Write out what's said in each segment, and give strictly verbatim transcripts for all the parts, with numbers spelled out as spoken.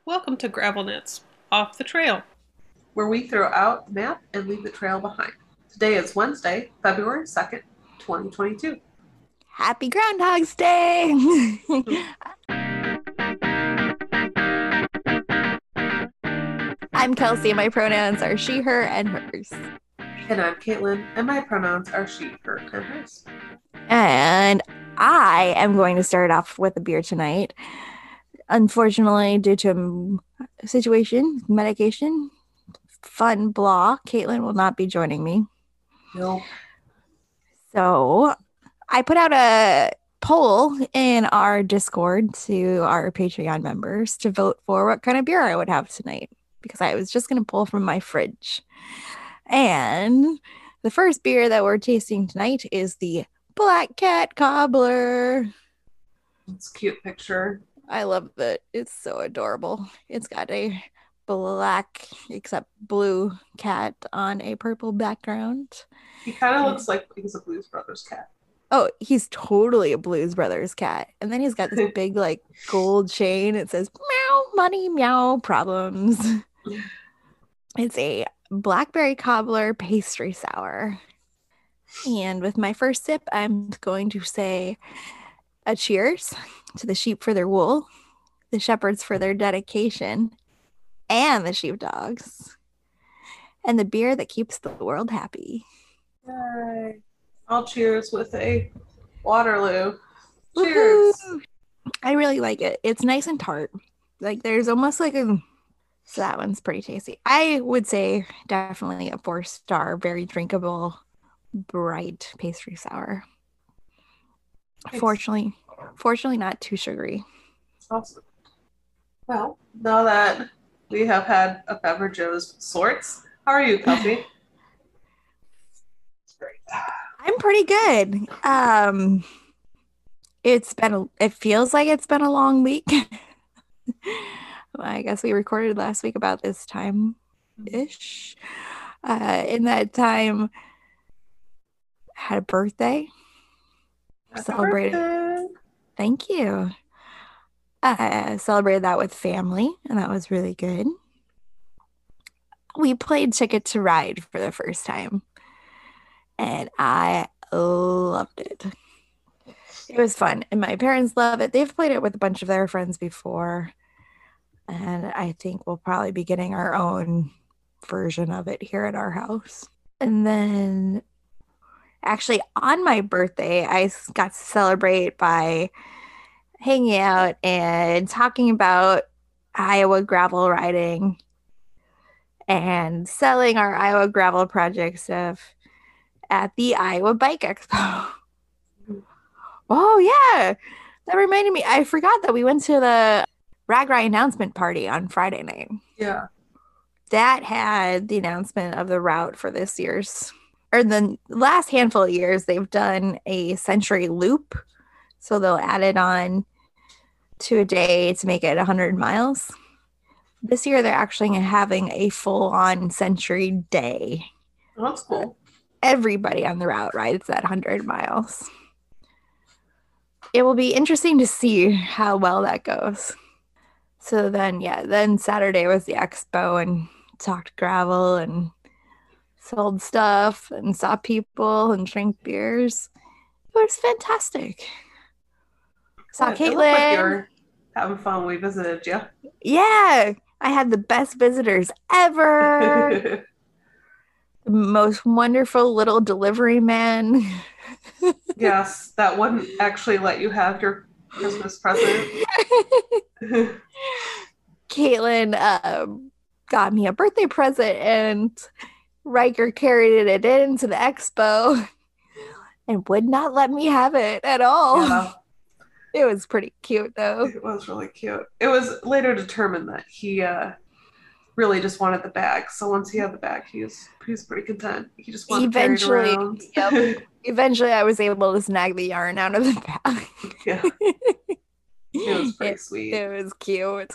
Welcome to GravelNets, Off the Trail. where we throw out the map and leave the trail behind. Today is Wednesday, February second, twenty twenty-two. Happy Groundhog's Day! I'm Kelsey, and my pronouns are she, her, and hers. And I'm Caitlin, and my pronouns are she, her, and hers. And I am going to start off with a beer tonight. Unfortunately, due to a situation, medication, fun, blah, Caitlin will not be joining me. No. So I put out a poll in our Discord to our Patreon members to vote for what kind of beer I would have tonight, because I was just going to pull from my fridge. And the first beer that we're tasting tonight is the Black Cat Cobbler. It's a cute picture. I love it. It's so adorable. It's got a black, except blue cat on a purple background. He kind of looks like he's a Blues Brothers cat. Oh, he's totally a Blues Brothers cat. And then he's got this big, like, gold chain. It says, meow, money, meow, problems. It's a blackberry cobbler pastry sour. And with my first sip, I'm going to say a cheers to the sheep for their wool, the shepherds for their dedication, and the sheepdogs, and the beer that keeps the world happy. Yay. I'll cheers with a Waterloo. Cheers. Woo-hoo! I really like it. It's nice and tart. Like, there's almost like a... So that one's pretty tasty. I would say definitely a four-star, very drinkable, bright pastry sour. Nice. Fortunately, fortunately not too sugary. Awesome. Well, now that we have had a beverage of sorts, how are you, Kelsey? Great. I'm pretty good. Um, it's been, a, it feels like it's been a long week. I guess we recorded last week about this time-ish. Uh, in that time, I had a birthday. Happy Celebrated. birthday. Thank you. I celebrated that with family, and that was really good. We played Ticket to Ride for the first time, and I loved it. It was fun, and my parents love it. They've played it with a bunch of their friends before, and I think we'll probably be getting our own version of it here at our house. And then, actually, on my birthday, I got to celebrate by hanging out and talking about Iowa gravel riding and selling our Iowa gravel project stuff at the Iowa Bike Expo. Oh, yeah. That reminded me. I forgot that we went to the RAGRAI announcement party on Friday night. Yeah. That had the announcement of the route for this year's, or the last handful of years, they've done a century loop. So they'll add it on to a day to make it one hundred miles. This year, they're actually having a full-on century day. Oh, that's cool. Everybody on the route rides that one hundred miles. It will be interesting to see how well that goes. So then, yeah, then Saturday was the expo and talked gravel and sold stuff and saw people and drank beers. It was fantastic. Saw Yeah, it looked Caitlin. like you were having fun when we visited you. Yeah, I had the best visitors ever. The most wonderful little delivery man. Yes, that wouldn't actually let you have your Christmas present. Caitlin um, got me a birthday present, and Riker carried it into the expo and would not let me have it at all. Yeah, It was pretty cute, though. it was really cute. It was later determined that he uh, really just wanted the bag. So once he had the bag, he was he was pretty content. He just wanted Eventually, to carry it around. yep. Eventually, I was able to snag the yarn out of the bag. Yeah, it was pretty It, sweet. it was cute.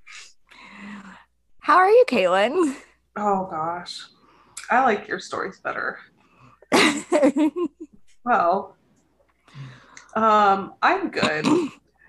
How are you, Caitlin? Oh gosh, I like your stories better. Well, um, I'm good.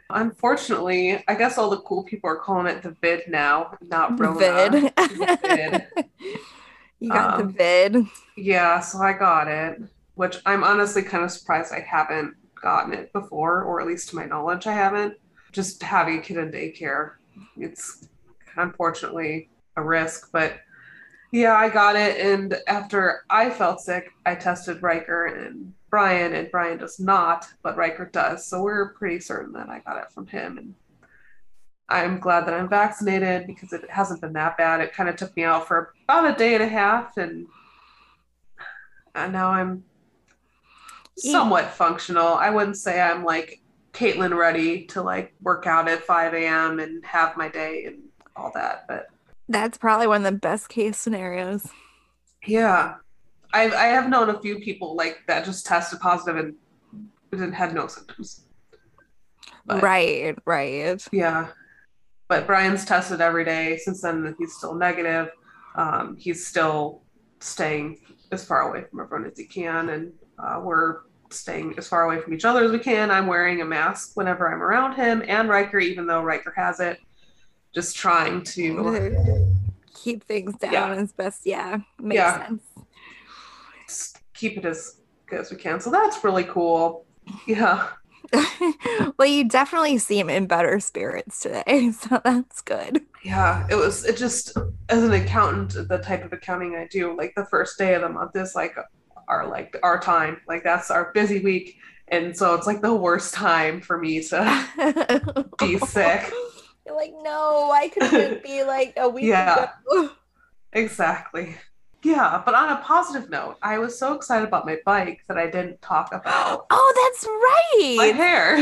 Unfortunately, I guess all the cool people are calling it the vid now, not Rona. Vid. The vid. You got Um, the vid. Yeah, so I got it, which I'm honestly kind of surprised I haven't gotten it before, or at least to my knowledge, I haven't. Just having a kid in daycare, it's unfortunately a risk, but yeah, I got it. And after I felt sick, I tested Riker and Brian, and Brian does not, but Riker does. So we're pretty certain that I got it from him. And I'm glad that I'm vaccinated because it hasn't been that bad. It kind of took me out for about a day and a half, and, and now I'm somewhat functional. I wouldn't say I'm like Caitlin ready to like work out at five a.m. and have my day and all that, but That's probably one of the best case scenarios. yeah, I've I have known a few people like that just tested positive and didn't had no symptoms. But, right, right. Yeah, but Brian's tested every day since then. He's still negative. Um, he's still staying as far away from everyone as he can, and uh, we're staying as far away from each other as we can. I'm wearing a mask whenever I'm around him and Riker, even though Riker has it. Just trying to keep things down yeah. as best. Yeah, makes yeah. sense. Just keep it as good as we can. So that's really cool. Yeah. Well, you definitely seem in better spirits today, so that's good. Yeah, it was, it just, as an accountant, the type of accounting I do, like the first day of the month is like our, like our time, like that's our busy week. And so it's like the worst time for me to be sick. You're like, no, I couldn't be like a week yeah, ago. Exactly. Yeah, but on a positive note, I was so excited about my bike that I didn't talk about. Oh, that's right. My hair.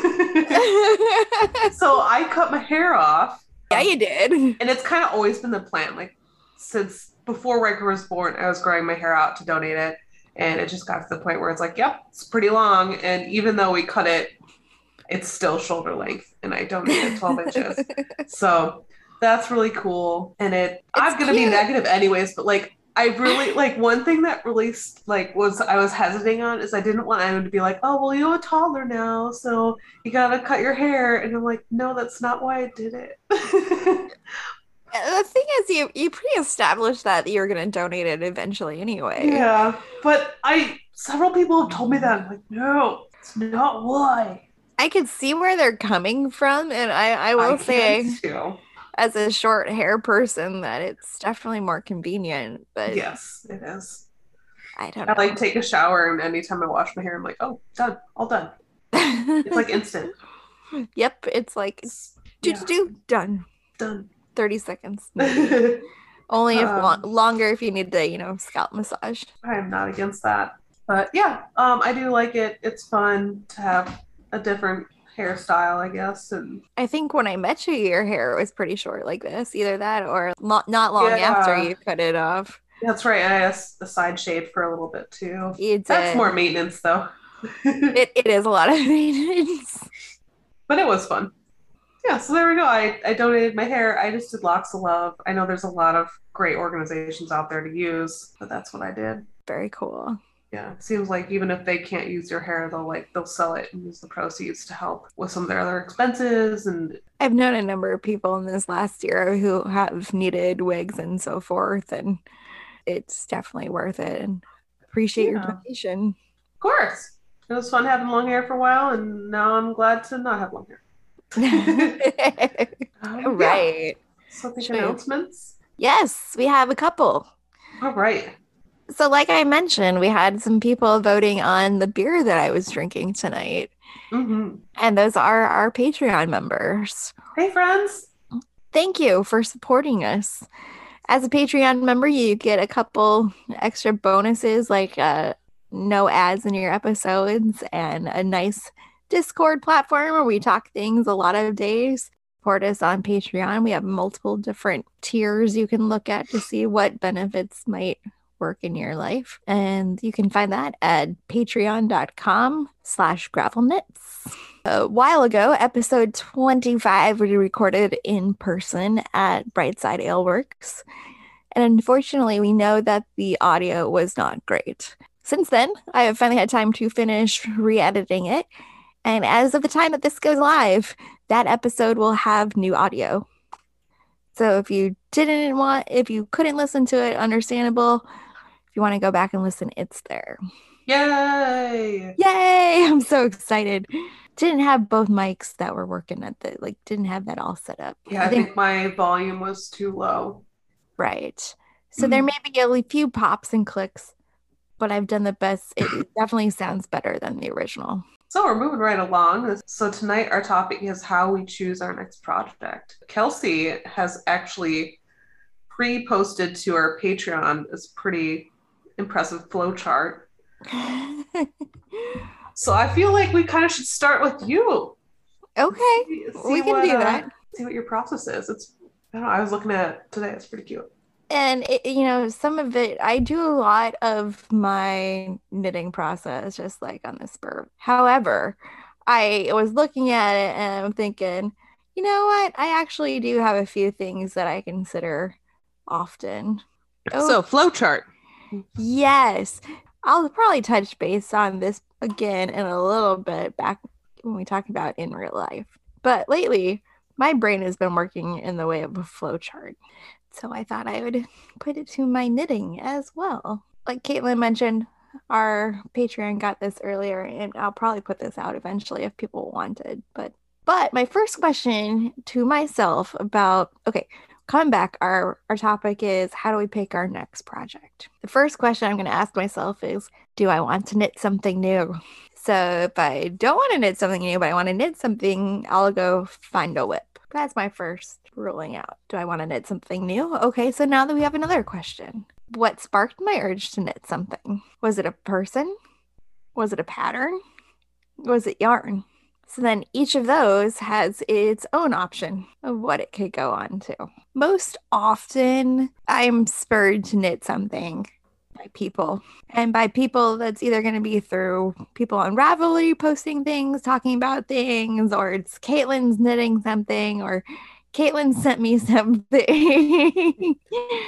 So I cut my hair off. Yeah, you did. And it's kind of always been the plan. Like since before Riker was born, I was growing my hair out to donate it. And it just got to the point where it's like, yep, it's pretty long. And even though we cut it, it's still shoulder length. And I donated twelve inches. So that's really cool. And it, it's I'm going to be negative anyways, but like, I really, like, one thing that really, like, was, I was hesitating on is I didn't want anyone to be like, oh, well, you're a toddler now, so you gotta cut your hair. And I'm like, no, that's not why I did it. The thing is, you you pre-established that you're going to donate it eventually anyway. Yeah, but I, several people have told me that. I'm like, no, it's not why. I could see where they're coming from, and I, I will I say... Too. As a short hair person, that it's definitely more convenient. But yes, it is. I don't I know. like take a shower, and anytime I wash my hair, I'm like, oh, done, all done. It's like instant. Yep, it's like do yeah. do done, done. Thirty seconds. Maybe. Only if um, long, longer if you need the you know scalp massage. I am not against that, but yeah, um, I do like it. It's fun to have a different hairstyle, I guess. And I think when I met you, your hair was pretty short like this. Either that or lo- not long yeah. after you cut it off. That's right. I had a side shade for a little bit too. You That's did. more maintenance though. it, it is a lot of maintenance. But it was fun. Yeah, so there we go. I, I donated my hair. I just did Locks of Love. I know there's a lot of great organizations out there to use, but that's what I did. Very cool. Yeah, it seems like even if they can't use your hair, they'll like they'll sell it and use the proceeds to help with some of their other expenses. And I've known a number of people in this last year who have needed wigs and so forth, and it's definitely worth it. And appreciate yeah. your donation. Of course, it was fun having long hair for a while, and now I'm glad to not have long hair. um, right. Yeah. So, the announcements. Yes, we have a couple. All right. So like I mentioned, we had some people voting on the beer that I was drinking tonight. Mm-hmm. And those are our Patreon members. Hey, friends. Thank you for supporting us. As a Patreon member, you get a couple extra bonuses like uh, no ads in your episodes and a nice Discord platform where we talk things a lot of days. Support us on Patreon. We have multiple different tiers you can look at to see what benefits might work in your life, and you can find that at patreon.com slash gravelknits. A while ago, episode twenty-five we recorded in person at Brightside Ale Works, and unfortunately we know that the audio was not great. Since then, I have finally had time to finish re-editing it, And as of the time that this goes live, that episode will have new audio. So if you didn't want, if you couldn't listen to it, understandable. If you want to go back and listen, it's there. Yay! Yay! I'm so excited. Didn't have both mics that were working at the, like, didn't have that all set up. Yeah, I, I think, think my volume was too low. Right. So mm. there may be a few pops and clicks, but I've done the best. It definitely sounds better than the original. So we're moving right along. So tonight our topic is how we choose our next project. Kelsey has actually pre-posted to our Patreon this pretty impressive flowchart. So I feel like we kind of should start with you. Okay, see, see we can what, do that. Uh, see what your process is. It's I don't know. I was looking at it today. It's pretty cute. And, it, you know, some of it, I do a lot of my knitting process just like on the spur. However, I was looking at it and I'm thinking, you know what? I actually do have a few things that I consider often. Oh, so flowchart. Yes. I'll probably touch base on this again in a little bit back when we talk about in real life. But lately, my brain has been working in the way of a flowchart. So I thought I would put it to my knitting as well. Like Caitlin mentioned, our Patreon got this earlier, and I'll probably put this out eventually if people wanted. But but my first question to myself about, okay, coming back, our, our topic is how do we pick our next project? The first question I'm going to ask myself is, do I want to knit something new? So if I don't want to knit something new, but I want to knit something, I'll go find a whip. That's my first ruling out. Do I want to knit something new? Okay, so now that we have another question. What sparked my urge to knit something? Was it a person? Was it a pattern? Was it yarn? So then each of those has its own option of what it could go on to. Most often, I'm spurred to knit something by people. And by people, that's either going to be through people on Ravelry posting things, talking about things, or it's Caitlin's knitting something, or Caitlin sent me something.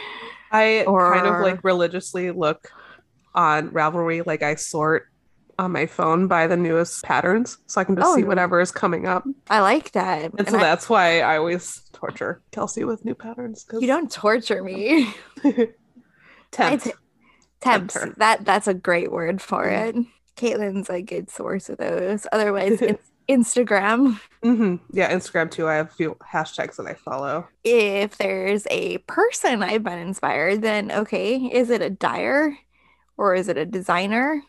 I or... kind of like religiously look on Ravelry, like I sort on my phone by the newest patterns, so I can just oh, see whatever is coming up. I like that. And, and so I... that's why I always torture Kelsey with new patterns. Cause... You don't torture me. Tempt. T- Temps. That that's a great word for it. Caitlin's a good source of those. Otherwise, in- Instagram. Mm-hmm. Yeah, Instagram too. I have a few hashtags that I follow. If there's a person I've been inspired, then okay, is it a dyer or is it a designer?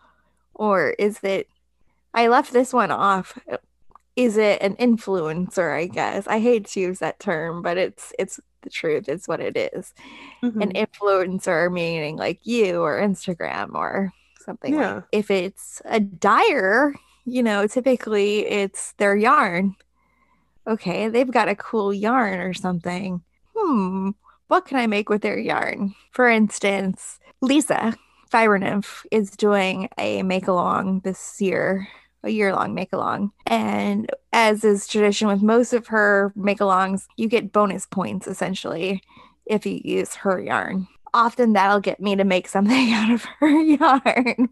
Or is it, I left this one off. Is it an influencer, I guess? I hate to use that term, but it's it's the truth. It's what it is. Mm-hmm. An influencer meaning like you or Instagram or something. Yeah. Like if it's a dyer, you know, typically it's their yarn. Okay, they've got a cool yarn or something. Hmm, what can I make with their yarn? For instance, Lisa Fiber Nymph is doing a make-along this year, a year-long make-along. And as is tradition with most of her make-alongs, you get bonus points, essentially, if you use her yarn. Often that'll get me to make something out of her yarn.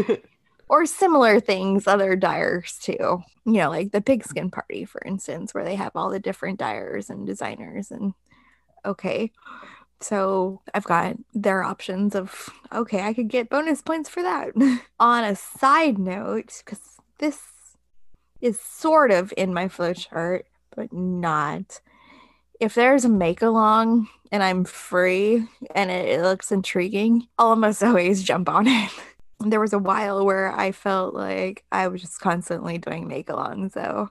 Or similar things other dyers too. You know, like the Pigskin Party, for instance, where they have all the different dyers and designers. And okay, so I've got their options of, okay, I could get bonus points for that. On a side note, because this is sort of in my flowchart, but not. If there's a make-along and I'm free and it, it looks intriguing, I'll almost always jump on it. There was a while where I felt like I was just constantly doing make-alongs, though,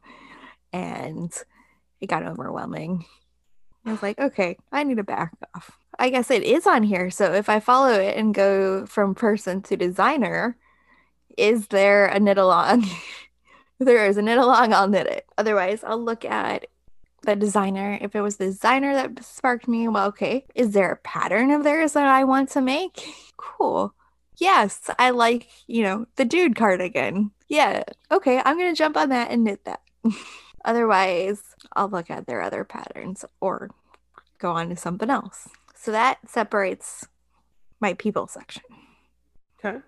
and it got overwhelming. I was like, okay, I need to back off. I guess it is on here, so if I follow it and go from person to designer, is there a knit-along? If there is a knit-along, I'll knit it. Otherwise, I'll look at the designer. If it was the designer that sparked me, well, okay, is there a pattern of theirs that I want to make? Cool. Yes, I like, you know, the dude cardigan. Yeah, okay, I'm going to jump on that and knit that. Otherwise, I'll look at their other patterns or go on to something else. So that separates my people section. Okay.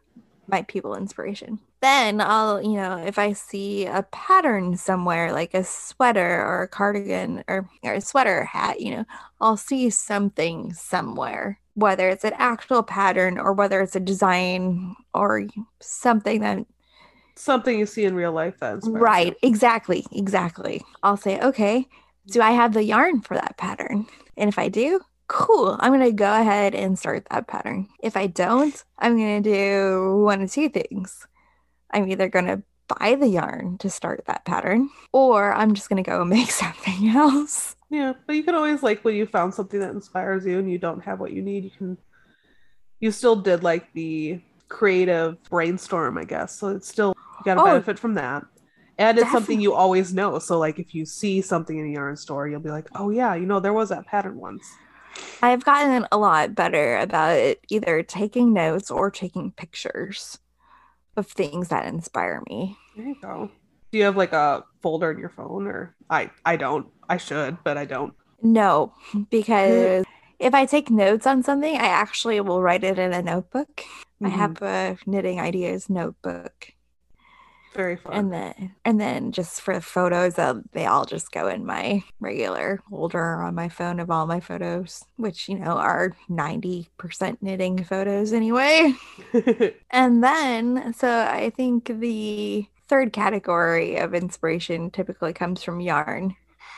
my people inspiration. Then I'll, you know, if I see a pattern somewhere, like a sweater or a cardigan or, or a sweater or hat, you know, I'll see something somewhere, whether it's an actual pattern or whether it's a design or something that something you see in real life that inspires right you. exactly exactly I'll say, okay, do I have the yarn for that pattern? And if I do, cool, I'm gonna go ahead and start that pattern. If I don't, I'm gonna do one of two things. I'm either gonna buy the yarn to start that pattern, or I'm just gonna go make something else. Yeah, but you can always, like, when you found something that inspires you and you don't have what you need, you can you still did like the creative brainstorm, I guess. So it's still, you got to oh, benefit from that. And it's definitely something you always know. So like if you see something in a yarn store, you'll be like, oh yeah, you know, there was that pattern once. I've gotten a lot better about it, either taking notes or taking pictures of things that inspire me. There you go. Do you have like a folder in your phone? Or I I don't. I should, but I don't. No, because if I take notes on something, I actually will write it in a notebook. Mm-hmm. I have a knitting ideas notebook. Very fun. And then, and then just for photos, uh, they all just go in my regular folder on my phone of all my photos, which, you know, are ninety percent knitting photos anyway. And then, so I think the third category of inspiration typically comes from yarn.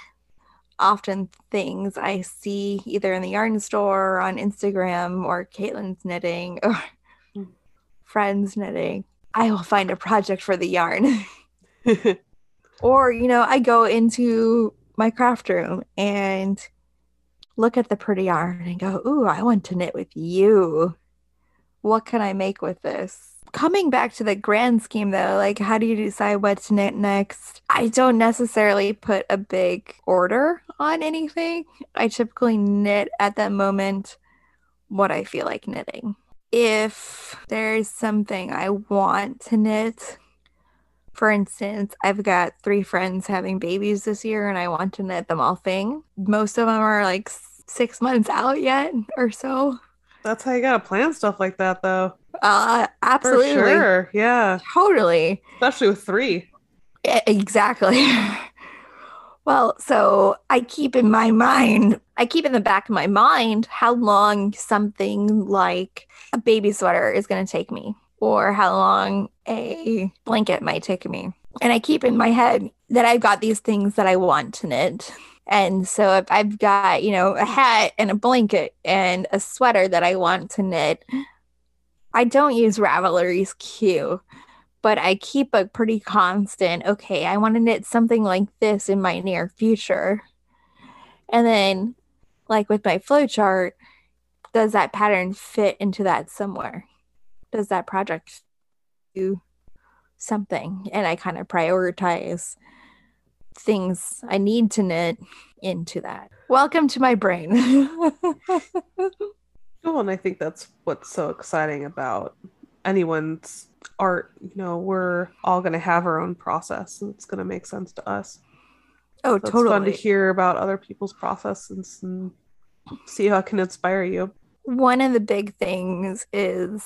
Often things I see either in the yarn store or on Instagram or Caitlin's knitting or mm. friends knitting. I will find a project for the yarn. Or, you know, I go into my craft room and look at the pretty yarn and go, ooh, I want to knit with you. What can I make with this? Coming back to the grand scheme, though, like, how do you decide what to knit next? I don't necessarily put a big order on anything. I typically knit at that moment what I feel like knitting. If there's something I want to knit, for instance, I've got three friends having babies this year and I want to knit them all thing. Most of them are like six months out yet or so. That's how you gotta plan stuff like that, though. Uh, absolutely. For sure, yeah. Totally. Especially with three. Yeah, exactly. Well, so I keep in my mind, I keep in the back of my mind how long something like a baby sweater is going to take me, or how long a blanket might take me. And I keep in my head that I've got these things that I want to knit. And so if I've got, you know, a hat and a blanket and a sweater that I want to knit, I don't use Ravelry's queue. But I keep a pretty constant, okay, I want to knit something like this in my near future. And then, like with my flowchart, does that pattern fit into that somewhere? Does that project do something? And I kind of prioritize things I need to knit into that. Welcome to my brain. Cool, and I think that's what's so exciting about anyone's art. You know, we're all going to have our own process and it's going to make sense to us. Oh, so totally. It's fun to hear about other people's processes and see how it can inspire you. One of the big things is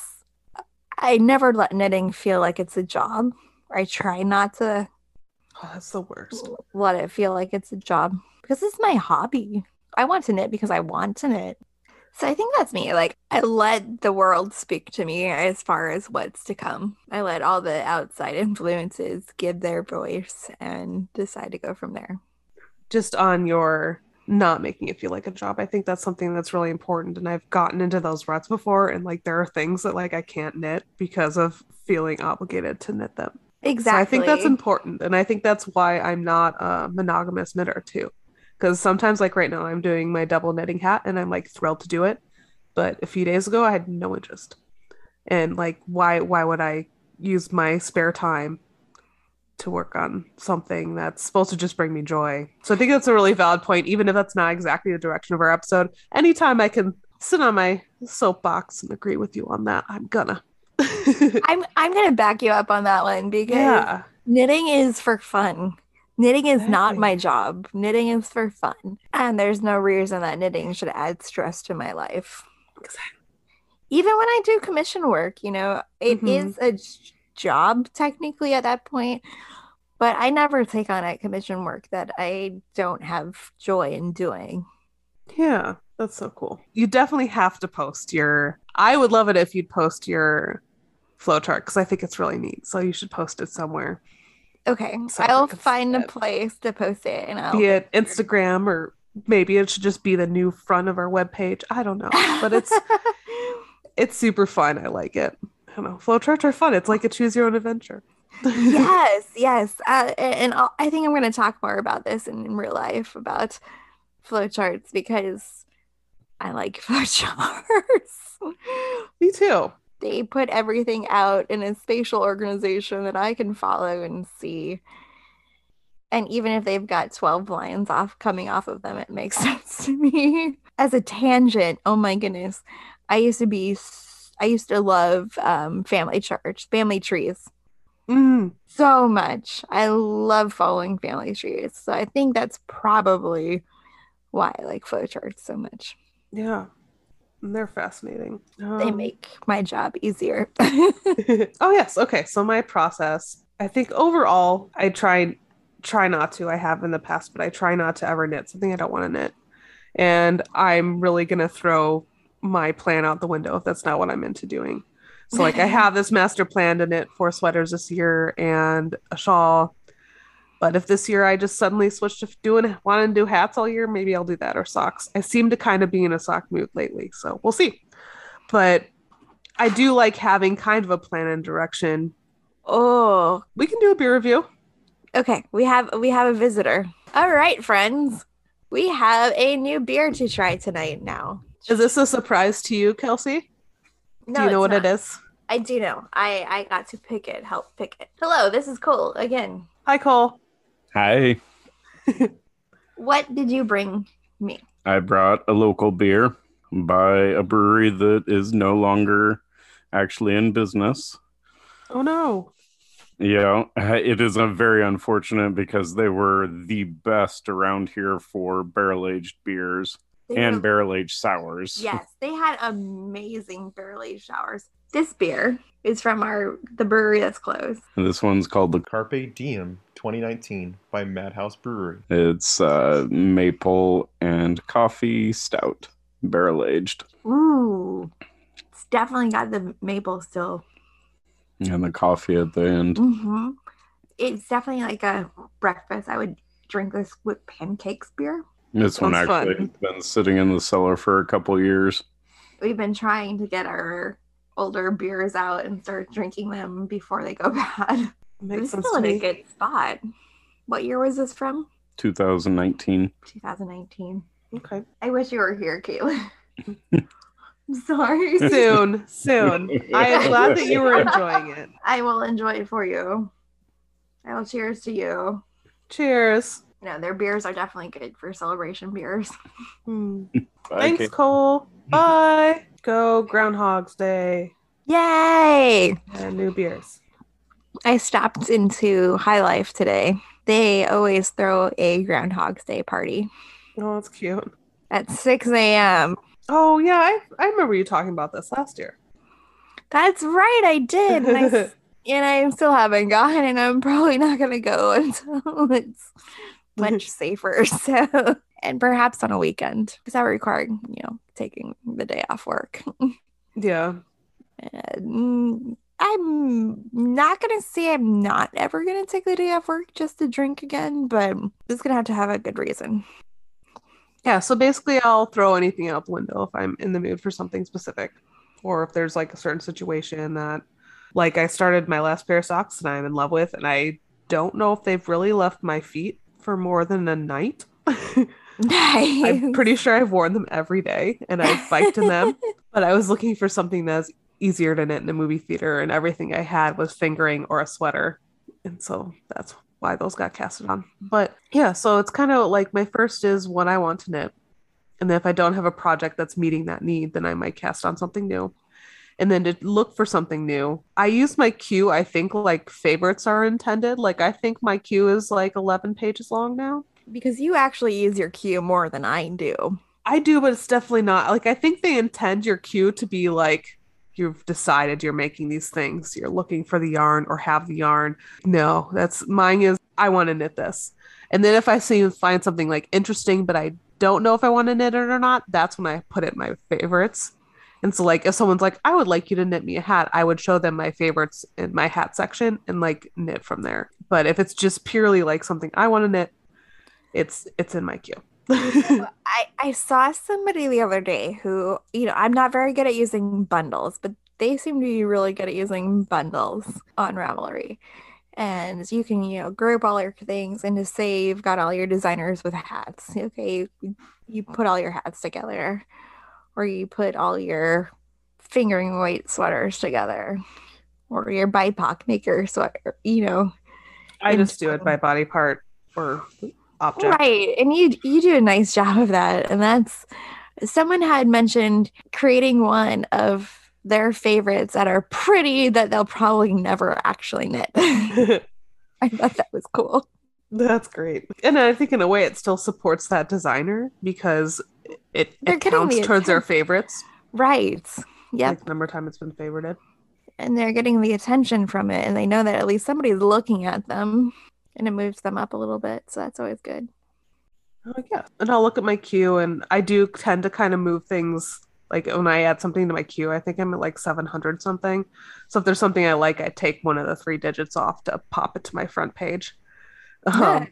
I never let knitting feel like it's a job. I try not to oh, that's the worst. Let it feel like it's a job because it's my hobby. I want to knit because I want to knit. So I think that's me. Like, I let the world speak to me as far as what's to come. I let all the outside influences give their voice and decide to go from there. Just on your not making it feel like a job, I think that's something that's really important. And I've gotten into those ruts before. And like, there are things that like I can't knit because of feeling obligated to knit them. Exactly. So I think that's important. And I think that's why I'm not a monogamous knitter too. Because sometimes, like right now, I'm doing my double knitting hat and I'm like thrilled to do it. But a few days ago, I had no interest. And like, why why would I use my spare time to work on something that's supposed to just bring me joy? So I think that's a really valid point, even if that's not exactly the direction of our episode. Anytime I can sit on my soapbox and agree with you on that, I'm gonna. I'm I'm gonna back you up on that one because yeah. Knitting is for fun. Knitting is exactly. not my job. Knitting is for fun. And there's no reason that knitting should add stress to my life. Exactly. even when I do commission work, you know, it Mhm. is a j- job technically at that point, but I never take on a commission work that I don't have joy in doing. Yeah, that's so cool. You definitely have to post your. I would love it if you'd post your flowchart because I think it's really neat. So you should post it somewhere Okay, so I'll everyone can see find a it. place to post it and I'll Be make it Instagram or maybe it should just be the new front of our webpage. I don't know, but it's sure. it's super fun. I like it. I don't know. Flowcharts are fun. It's like a choose your own adventure. Yes, yes. Uh, and I'll, I think I'm going to talk more about this in, in real life about flowcharts because I like flowcharts. Me too. They put everything out in a spatial organization that I can follow and see. And even if they've got twelve lines off coming off of them, it makes sense to me. As a tangent, oh my goodness. I used to be, I used to love um, family charts, family trees Mm, so much. I love following family trees. So I think that's probably why I like flowcharts so much. yeah, they're fascinating. They Um, make my job easier. oh yes, okay. So my process, I think overall, I try try not to. I have in the past, but I try not to ever knit something I don't want to knit. And I'm really gonna throw my plan out the window if that's not what I'm into doing. So like I have this master plan to knit four sweaters this year and a shawl. But if this year I just suddenly switch to doing want to do hats all year, maybe I'll do that or socks. I seem to kind of be in a sock mood lately, so we'll see. But I do like having kind of a plan and direction. Oh, We can do a beer review. okay. We have we have a visitor. All right, friends. We have a new beer to try tonight now. Is this a surprise to you, Kelsey? Do No, you know it's what not. it is? I do know. I I got to pick it, help pick it. Hello, this is Cole again. Hi, Cole. Hi, What did you bring me? I brought a local beer by a brewery that is no longer actually in business. Oh no. Yeah, it is a very unfortunate because they were the best around here for barrel-aged beers They and were barrel-aged sours. Yes, they had amazing barrel aged showers. This beer is from our the brewery that's closed. And this one's called the Carpe Diem twenty nineteen by Madhouse Brewery. It's uh, maple and coffee stout, barrel-aged. Ooh, it's definitely got the maple still. And the coffee at the end. Mm-hmm. It's definitely like a breakfast. I would drink this with pancakes beer. This one Sounds actually fun. has been sitting in the cellar for a couple years. We've been trying to get our older beers out and start drinking them before they go bad. Makes It's sense still to in a me. good spot. What year was this from? two thousand nineteen. twenty nineteen. Okay. I wish you were here, Caitlin. I'm sorry. Soon, soon. I am glad that you were enjoying it. I will enjoy it for you. I will cheers to you. Cheers. No, their beers are definitely good for celebration beers. Hmm. Bye, Thanks, Kate. Cole. Bye. Go Groundhog's Day Yay! and new beers. I stopped into High Life today. They always throw a Groundhog's Day party Oh, that's cute. at six a.m. Oh yeah, I I remember you talking about this last year. That's right, I did. And, I, s- and I still haven't gone, and I'm probably not going to go until it's much safer. So, and perhaps on a weekend because that would require, you know, taking the day off work. Yeah. And I'm not going to say I'm not ever going to take the day off work just to drink again, but it's going to have to have a good reason. Yeah, so basically I'll throw anything out the window if I'm in the mood for something specific. Or if there's like a certain situation that like I started my last pair of socks that I'm in love with and I don't know if they've really left my feet for more than a night. Nice. I'm pretty sure I've worn them every day and I've biked in them, but I was looking for something that's easier to knit in a movie theater and everything I had was fingering or a sweater. And so that's why those got casted on. But yeah, so it's kind of like my first is what I want to knit. And then if I don't have a project that's meeting that need, then I might cast on something new. And then to look for something new, I use my queue, I think like favorites are intended. Like I think my queue is like eleven pages long now. Because you actually use your queue more than I do. I do, but it's definitely not like I think they intend your queue to be like you've decided you're making these things. You're looking for the yarn or have the yarn. No, that's mine is I want to knit this. And then if I see find something like interesting, but I don't know if I want to knit it or not, that's when I put it in my favorites. And so like if someone's like, I would like you to knit me a hat, I would show them my favorites in my hat section and like knit from there. But if it's just purely like something I want to knit, it's it's in my queue. I, I saw somebody the other day who, you know, I'm not very good at using bundles, but they seem to be really good at using bundles on Ravelry. And you can, you know, group all your things and to say you've got all your designers with hats. Okay, you, you put all your hats together, or you put all your fingering weight sweaters together, or your B I P O C maker sweater, you know. I just do it by body part or object. Right. And you you do a nice job of that. And that's someone had mentioned creating one of their favorites that are pretty that they'll probably never actually knit. I thought that was cool. That's great. And I think in a way it still supports that designer because it, it counts the towards their favorites. Right. Yeah. Like the number of time it's been favorited. And they're getting the attention from it. And they know that at least somebody's looking at them. And it moves them up a little bit. So that's always good. Oh, yeah. And I'll look at my queue, and I do tend to kind of move things. Like when I add something to my queue, I think I'm at like seven hundred something. So if there's something I like, I take one of the three digits off to pop it to my front page. Um,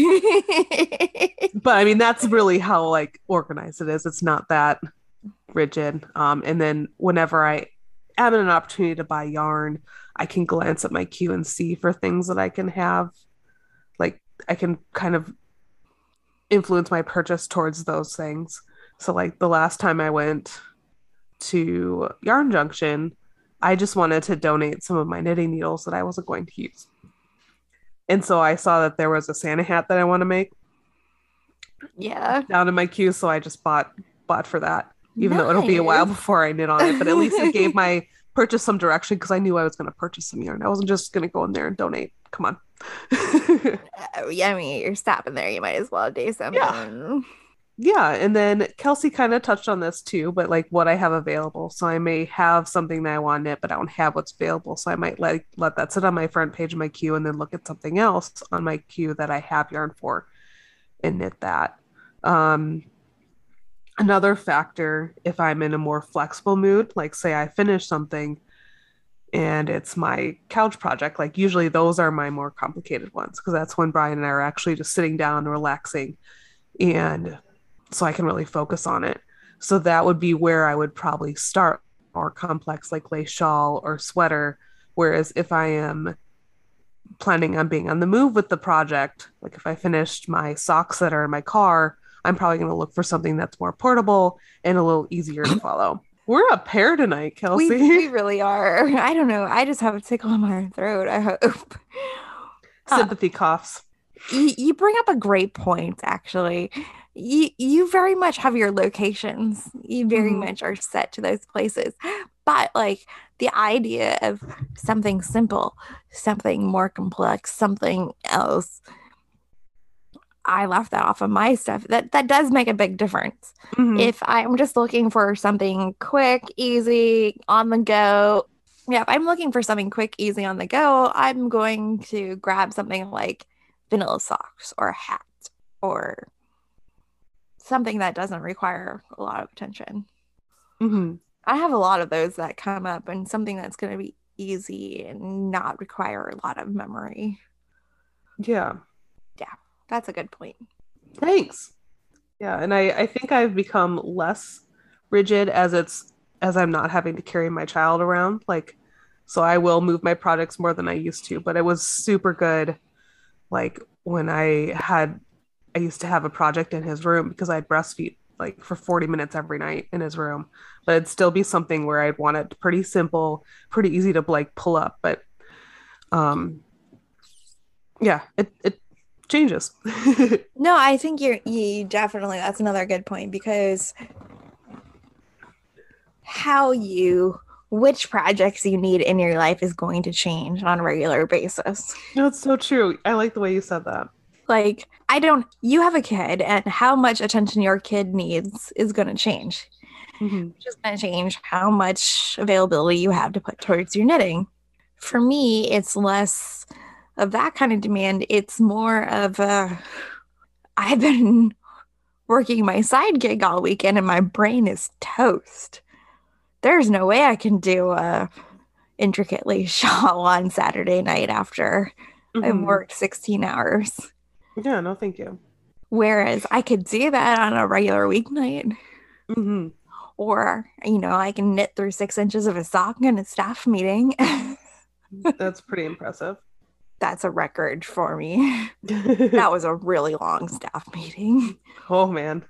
but I mean, that's really how like organized it is. It's not that rigid. Um, and then whenever I am in an opportunity to buy yarn, I can glance at my queue and see for things that I can have. Like I can kind of influence my purchase towards those things. So like the last time I went to Yarn Junction, I just wanted to donate some of my knitting needles that I wasn't going to use. And so I saw that there was a Santa hat that I want to make. Yeah. Down in my queue, so I just bought bought for that. Even nice. though it'll be a while before I knit on it, but at least it gave my purchase some direction because I knew I was going to purchase some yarn. I wasn't just going to go in there and donate. Come on. uh, yeah, I mean, you're stopping there. You might as well do something. Yeah. Yeah. And then Kelsey kind of touched on this too, but like what I have available. So I may have something that I want to knit, but I don't have what's available. So I might let, let that sit on my front page of my queue and then look at something else on my queue that I have yarn for and knit that. Um, another factor, if I'm in a more flexible mood, like say I finish something and it's my couch project, like usually those are my more complicated ones because that's when Brian and I are actually just sitting down and relaxing, and so I can really focus on it. So that would be where I would probably start, more complex like lace shawl or sweater. Whereas if I am planning on being on the move with the project, like if I finished my socks that are in my car, I'm probably going to look for something that's more portable and a little easier to follow. We're a pair tonight, Kelsey. We, we really are. I don't know. I just have a tickle in my throat, I hope. Sympathy uh, coughs. You, you bring up a great point, actually. You, you very much have your locations. You very mm. much are set to those places. But like the idea of something simple, something more complex, something else, I left that off of my stuff. That that does make a big difference. Mm-hmm. If I'm just looking for something quick, easy, on the go. Yeah, if I'm looking for something quick, easy, on the go, I'm going to grab something like vanilla socks or a hat or something that doesn't require a lot of attention. Mm-hmm. I have a lot of those that come up, and something that's going to be easy and not require a lot of memory. Yeah. Yeah. That's a good point. Thanks. Yeah, and I, I think I've become less rigid as it's as I'm not having to carry my child around. Like, so I will move my projects more than I used to, but it was super good. Like when I had, I used to have a project in his room because I'd breastfeed like for forty minutes every night in his room, but it'd still be something where I'd want it pretty simple, pretty easy to like pull up. But um, yeah, it, it, changes. No, I think you're you definitely, that's another good point, because how you which projects you need in your life is going to change on a regular basis. No, it's so true. I like the way you said that. Like, I don't you have a kid, and how much attention your kid needs is going to change. Mhm. which is going to change how much availability you have to put towards your knitting. For me, it's less of that kind of demand. It's more of a, I've been working my side gig all weekend and my brain is toast. There's no way I can do a intricately shawl on Saturday night after I've Mhm. worked sixteen hours. Yeah, no, thank you. Whereas I could do that on a regular weeknight. Hmm. Or, you know, I can knit through six inches of a sock in a staff meeting. That's pretty impressive. That's a record for me. That was a really long staff meeting. Oh man.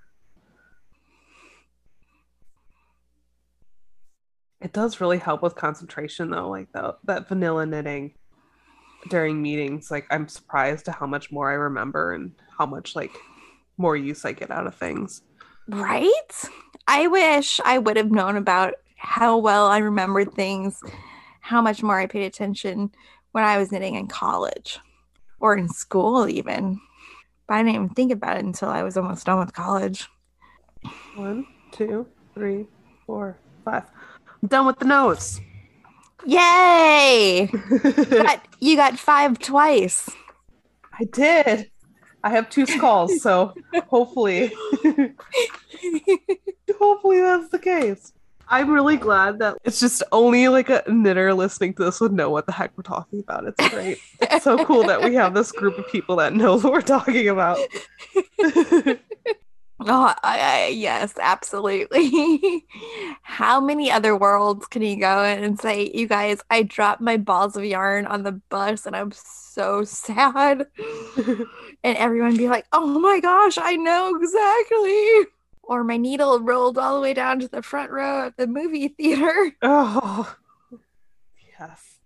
It does really help with concentration though, like that that vanilla knitting during meetings. Like I'm surprised to how much more I remember and how much like more use I get out of things. Right? I wish I would have known about how well I remembered things, how much more I paid attention when I was knitting in college or in school even. But I didn't even think about it until I was almost done with college. One, two, three, four, five. I'm done with the nose. Yay! You got, you got five twice. I did. I have two skulls, so hopefully, hopefully that's the case. I'm really glad that it's just only like a knitter listening to this would know what the heck we're talking about. It's great. It's so cool that we have this group of people that knows what we're talking about. Oh, I, I, yes, absolutely. How many other worlds can you go in and say, you guys, I dropped my balls of yarn on the bus and I'm so sad. And everyone be like, oh my gosh, I know exactly. Or my needle rolled all the way down to the front row at the movie theater. Oh, yes.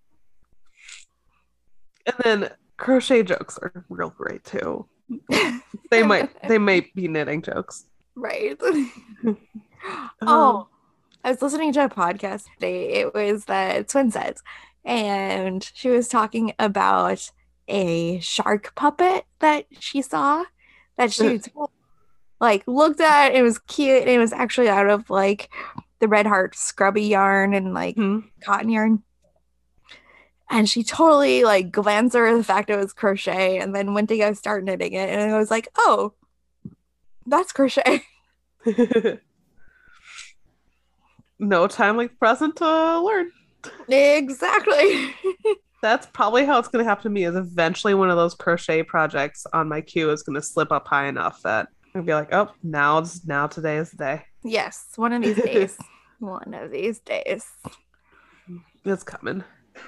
And then crochet jokes are real great too. They might they might be knitting jokes. Right. Um, Oh, I was listening to a podcast today. It was the Twin Sets, and she was talking about a shark puppet that she saw that she like looked at. It was cute. And it was actually out of like the Red Heart scrubby yarn and like hmm. cotton yarn. And she totally like glanced over the fact it was crochet and then went to go start knitting it. And I was like, oh, that's crochet. No time like the present to learn. Exactly. That's probably how it's going to happen to me is eventually one of those crochet projects on my queue is going to slip up high enough that I'll be like, oh, now, now today is the day. Yes, one of these days. One of these days. It's coming.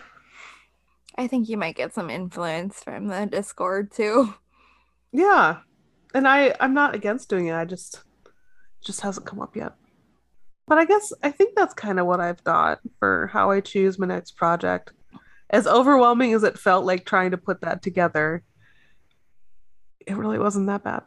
I think you might get some influence from the Discord too. Yeah. And I, I'm not against doing it. I just, it just hasn't come up yet. But I guess I think that's kind of what I've got for how I choose my next project. As overwhelming as it felt like trying to put that together, it really wasn't that bad.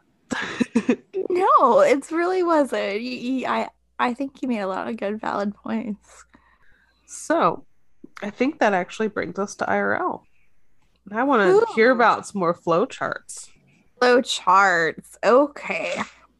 No, it really wasn't. You, you, I, I think you made a lot of good, valid points. So, I think that actually brings us to I R L. I want to Ooh. hear about some more flow charts. Flow charts. Okay.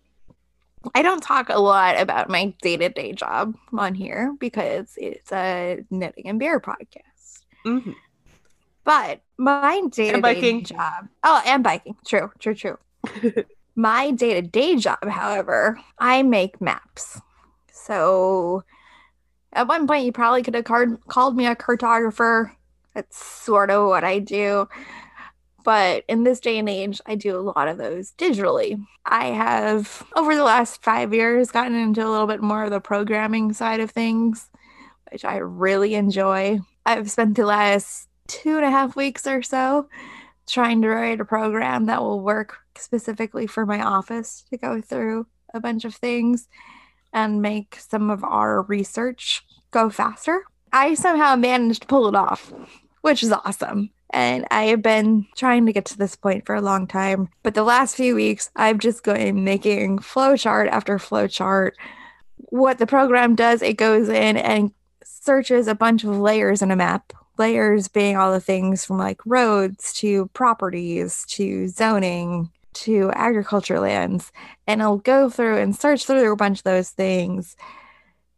I don't talk a lot about my day-to-day job on here because it's a knitting and beer podcast. Mm-hmm. But my day-to-day And biking. job. Oh, and biking. True, true, true. My day-to-day job, however, I make maps. So at one point, you probably could have card- called me a cartographer. That's sort of what I do. But in this day and age, I do a lot of those digitally. I have, over the last five years, gotten into a little bit more of the programming side of things, which I really enjoy. I've spent the last two and a half weeks or so trying to write a program that will work specifically for my office to go through a bunch of things and make some of our research go faster. I somehow managed to pull it off, which is awesome. And I have been trying to get to this point for a long time. But the last few weeks, I've just been making flowchart after flowchart. What the program does, it goes in and searches a bunch of layers in a map. Layers being all the things from like roads to properties to zoning to agriculture lands. And it'll go through and search through a bunch of those things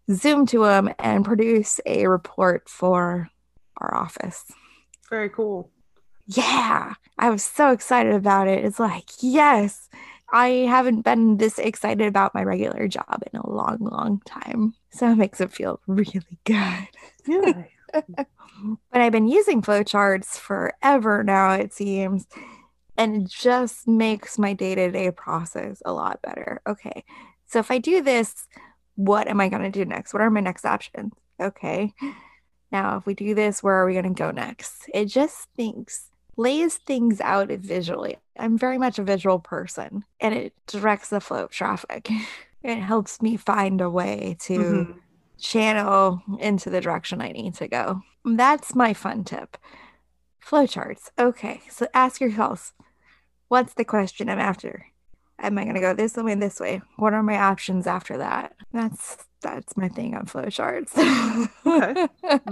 Zoom to them and produce a report for our office. Very cool. Yeah, I was so excited about it. It's like, yes, I haven't been this excited about my regular job in a long, long time. So it makes it feel really good. Yeah. But I've been using flowcharts forever now, it seems. And it just makes my day-to-day process a lot better. Okay, so if I do this, what am I going to do next? What are my next options? Okay, now if we do this, where are we going to go next? It just thinks, lays things out visually. I'm very much a visual person, and it directs the flow of traffic. It helps me find a way to Mhm. channel into the direction I need to go. That's my fun tip. Flowcharts. Okay, so ask yourselves, what's the question I'm after? Am I going to go this way and this way? What are my options after that? That's that's my thing on flowcharts. Okay.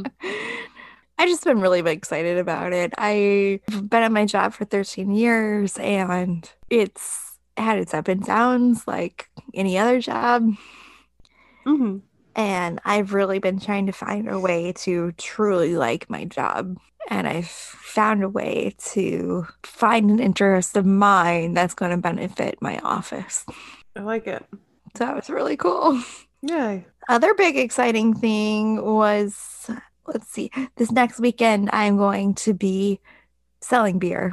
I just been really excited about it. I've been at my job for thirteen years, and it's had its up and downs like any other job. Mhm. And I've really been trying to find a way to truly like my job. And I've found a way to find an interest of mine that's going to benefit my office. I like it. So that was really cool. Yay. Other big exciting thing was, let's see, this next weekend I'm going to be selling beer.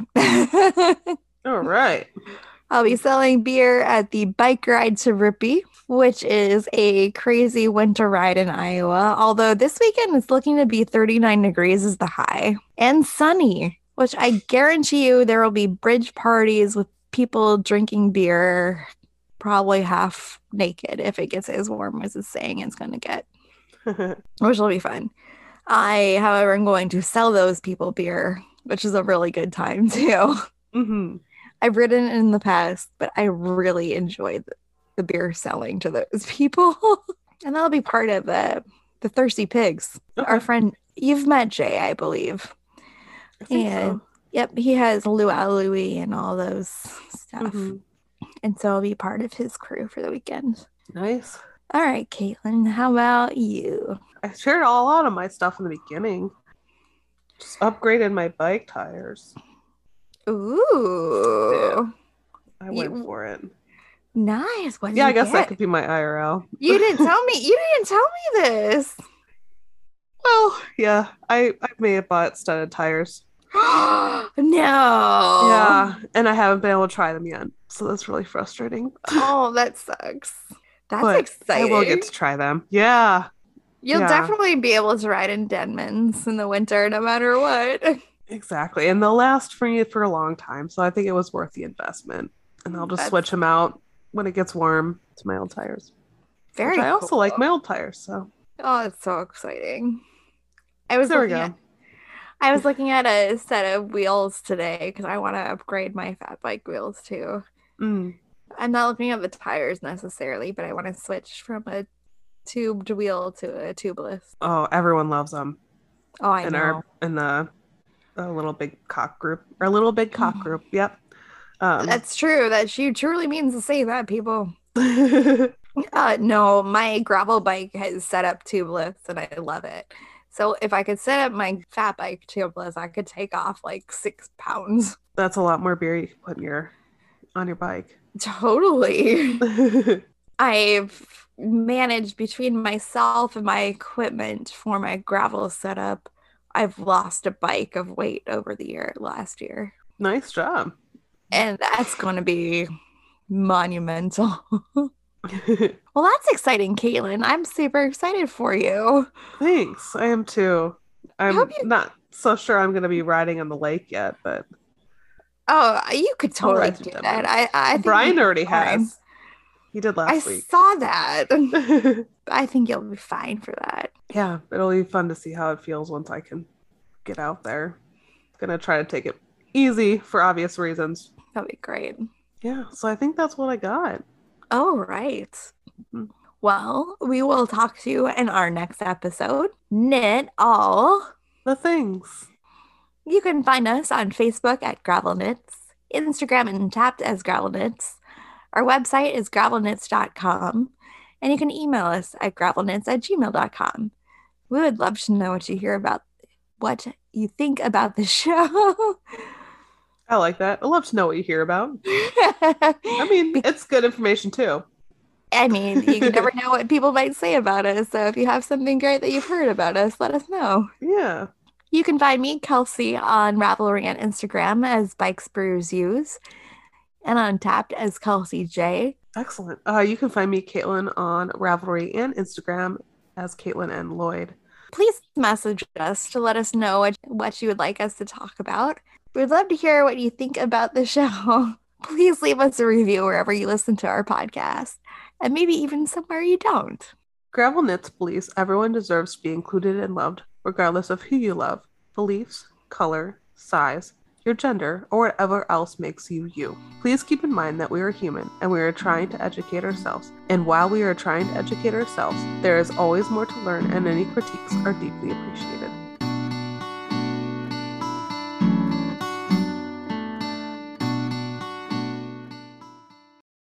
All right. I'll be selling beer at the Bike Ride to Rippey, which is a crazy winter ride in Iowa. Although this weekend is looking to be thirty-nine degrees is the high and sunny, which I guarantee you there will be bridge parties with people drinking beer, probably half naked if it gets as warm as it's saying it's going to get, which will be fun. I, however, am going to sell those people beer, which is a really good time too. Mm-hmm. I've ridden in the past, but I really enjoyed the, the beer selling to those people. And that'll be part of the, the Thirsty Pigs. Okay. Our friend, you've met Jay, I believe. I think And so. yep, he has Luau Louie and all those stuff. Mhm. And so I'll be part of his crew for the weekend. Nice. All right, Caitlin, how about you? I shared a lot of my stuff in the beginning. Just upgraded my bike tires. Ooh. I went You- for it. Nice. What did Yeah, you I guess get? that could be my I R L. You didn't tell me. You didn't tell me this. Well, yeah, I I may have bought studded tires. No. Yeah, and I haven't been able to try them yet, so that's really frustrating. Oh, that sucks. That's But exciting. I will get to try them. Yeah, You'll yeah. definitely be able to ride in Denman's in the winter, no matter what. exactly, and they'll last for me for a long time, so I think it was worth the investment. And I'll just That's- switch them out when it gets warm to my old tires. Very. Which I also cool. like my old tires, so Oh, it's so exciting. I was there we looking go. at. I was looking at a set of wheels today because I want to upgrade my fat bike wheels too. Mm. I'm not looking at the tires necessarily, but I want to switch from a tubed wheel to a tubeless. Oh, everyone loves them. Oh, I in know. our in the a little big cock group. Our little big cock group. Yep. Um, That's true. That she truly means to say that, people. Uh, no, my gravel bike has set up tubeless and I love it. So if I could set up my fat bike tubeless, I could take off like six pounds. That's a lot more beer you can put in your on your bike. Totally. I've managed between myself and my equipment for my gravel setup. I've lost a bike of weight over the year last year. Nice job. And that's going to be monumental. Well, that's exciting, Caitlin. I'm super excited for you. Thanks. I am too. I'm hope you- not so sure I'm going to be riding on the lake yet, but Oh, you could I'll totally ride to do Denver. that. I, I think Brian you'll be already fine. has. He did I last week. saw that. I think you'll be fine for that. Yeah, it'll be fun to see how it feels once I can get out there. Gonna try to take it easy for obvious reasons. That'll be great. Yeah, so I think that's what I got. All right. Mhm. Well, we will talk to you in our next episode. Knit all. The things. You can find us on Facebook at Gravel Knits, Instagram and Tapped as Gravel Knits. Our website is gravel knits dot com. And you can email us at gravelknits at gmail dot com. We would love to know what you hear about, what you think about the show. I like that. I'd love to know what you hear about. I mean, it's good information too. I mean, you can never know what people might say about us. So if you have something great that you've heard about us, let us know. Yeah. You can find me, Kelsey, on Ravelry and Instagram as Bikes Brews Use, and on Untapped as Kelsey J. Excellent. Uh, you can find me, Caitlin, on Ravelry and Instagram as Caitlin and Lloyd. Please message us to let us know what, what you would like us to talk about. We'd love to hear what you think about the show. Please leave us a review wherever you listen to our podcast, and maybe even somewhere you don't. Gravel Knits believes everyone deserves to be included and loved, regardless of who you love, beliefs, color, size, your gender, or whatever else makes you you. Please keep in mind that we are human and we are trying to educate ourselves. And while we are trying to educate ourselves, there is always more to learn, and any critiques are deeply appreciated.